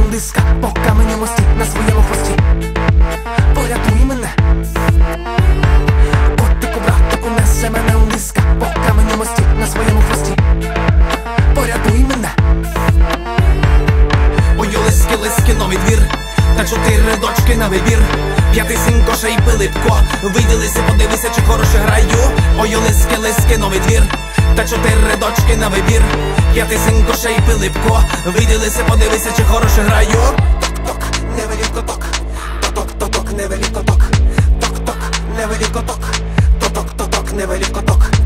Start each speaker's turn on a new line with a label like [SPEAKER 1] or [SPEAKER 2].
[SPEAKER 1] лиска по каменю мості на своєму хвості. Порятуй мене, котику, братику, несе мене лиска по каменю мості на своєму хвості. Порятуй мене.
[SPEAKER 2] Ой, лиски, лиски, новий двір, та 4 дочки на вибір. 5 синко, ще й Пилипко, виділися, подивися, чи хороше граю. Ой, лиски, лиски, новий двір, та 4 дочки на вибір. 5 синко, ще й Пилипко, виділися, подивися, чи хороше граю.
[SPEAKER 1] Ток-ток, не велів коток, тоток-тоток, не велів коток. Ток-ток, не велів коток, тоток-тоток, не велів коток.